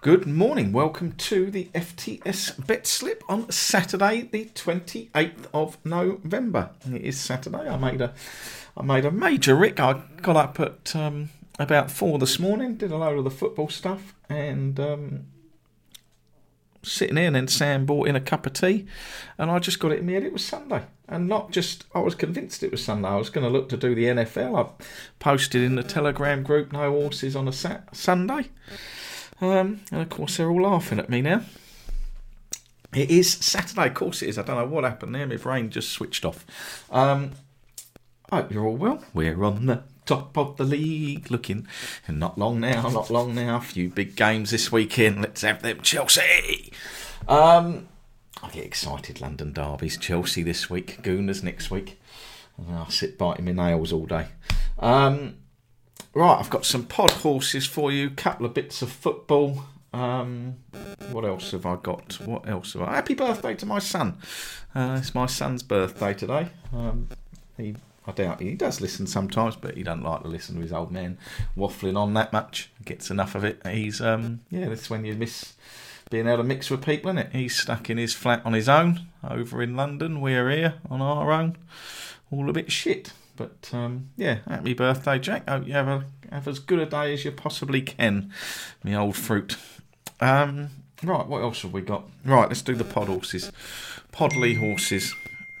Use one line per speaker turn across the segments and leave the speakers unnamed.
Good morning. Welcome to the FTS Bet Slip on Saturday, the 28th of November. It is Saturday. I made a major rick. I got up at about 4 this morning, did a load of the football stuff, and sitting here, and then Sam brought in a cup of tea, and I just got it in my head it was Sunday. And not just, I was convinced it was Sunday. I was going to look to do the NFL. I posted in the Telegram group, no horses on a Sunday. And of course they're all laughing at me now. It is Saturday, of course it is. I don't know what happened there. My brain just switched off. I hope you're all well. We're on the top of the league, looking, and not long now. A few big games this weekend. Let's have them, Chelsea. I get excited. London derbies, Chelsea this week, Gooners next week, and I'll sit biting my nails all day. Right, I've got some pod horses for you, couple of bits of football. What else have I got? Happy birthday to my son. It's my son's birthday today. I doubt he does listen sometimes, but he doesn't like to listen to his old man waffling on that much. Gets enough of it. He's that's when you miss being able to mix with people, isn't it? He's stuck in his flat on his own over in London. We're here on our own, all a bit shit. But happy birthday, Jack. Hope you have as good a day as you possibly can, me old fruit. Right, what else have we got? Right, let's do the pod horses. Podley horses.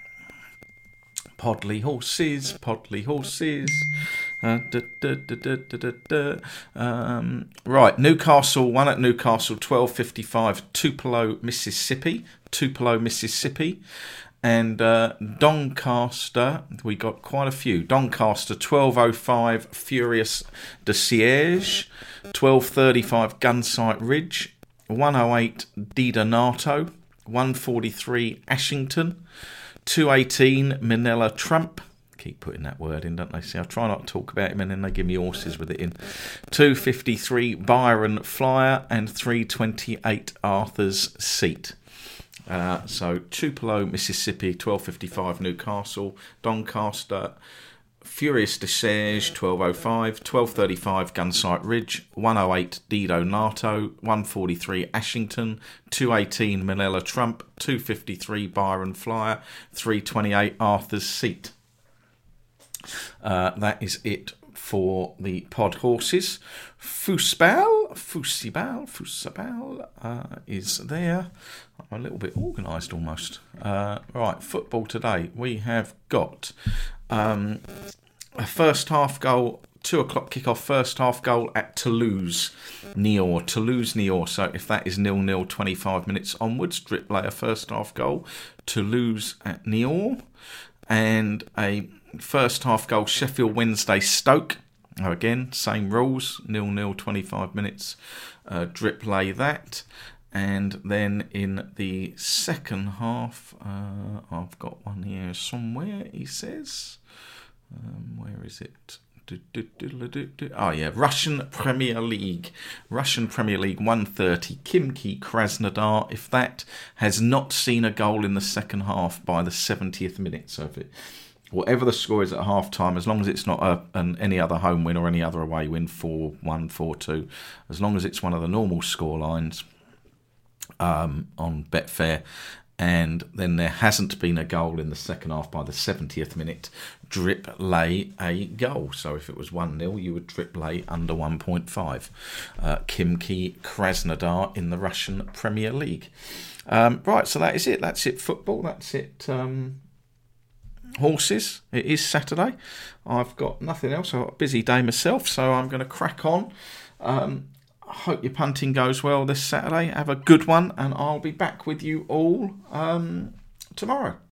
Right, Newcastle, one at Newcastle, 12.55, Tupelo, Mississippi. And Doncaster, we got quite a few. Doncaster, 12.05, Furious de Siege, 12.35, Gunsight Ridge, 1.08, Didonato, 1.43, Ashington, 2.18, Manila Trump. Keep putting that word in, don't they? See, I try not to talk about him and then they give me horses with it in. 2.53, Byron Flyer, and 3.28, Arthur's Seat. So Tupelo, Mississippi, 12.55, Newcastle, Doncaster, Furious de Siege, 12.05, 12.35, Gunsight Ridge, 1.08, Didonato, 1.43, Ashington, 2.18, Manila Trump, 2.53, Byron Flyer, 3.28, Arthur's Seat. That is it for the pod horses. Fusibal is there. I'm a little bit organised almost. Right, football today. We have got a first half goal, 2 o'clock kickoff, first half goal at Toulouse-Niort. So if that is 0-0, 25 minutes onwards, drip layer first half goal, Toulouse at Niort. And a first half goal, Sheffield Wednesday Stoke. Again, same rules, 0-0, 25 minutes, drip lay that. And then in the second half, I've got one here somewhere, he says. Where is it? Russian Premier League. 1:30, Khimki Krasnodar. If that has not seen a goal in the second half by the 70th minute, so if it... Whatever the score is at half-time, as long as it's not any other home win or any other away win, 4-1, 4-2, as long as it's one of the normal score lines on Betfair, and then there hasn't been a goal in the second half by the 70th minute, drip lay a goal. So if it was 1-0, you would drip lay under 1.5. Khimki Krasnodar in the Russian Premier League. Right, so that is it. That's it, football. That's it, horses. It is Saturday. I've got nothing else. I've got a busy day myself, so I'm going to crack on. I hope your punting goes well this Saturday. Have a good one, and I'll be back with you all tomorrow.